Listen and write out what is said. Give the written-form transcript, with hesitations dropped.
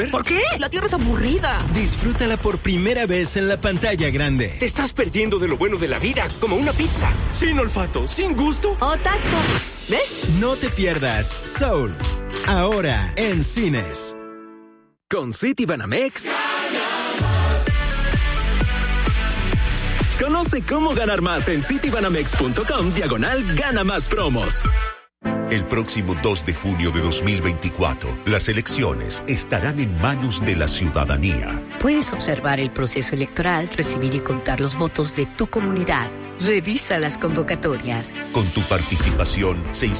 ¿Por qué? La Tierra es aburrida. Disfrútala por primera vez en la pantalla grande. Te estás perdiendo de lo bueno de la vida, como una pizza. Sin olfato, sin gusto o tacto. ¿Ves? No te pierdas Soul. Ahora en cines. Con Citibanamex. Conoce cómo ganar más en citibanamex.com/gana más promos. El próximo 2 de junio de 2024, las elecciones estarán en manos de la ciudadanía. Puedes observar el proceso electoral, recibir y contar los votos de tu comunidad. Revisa las convocatorias. Con tu participación se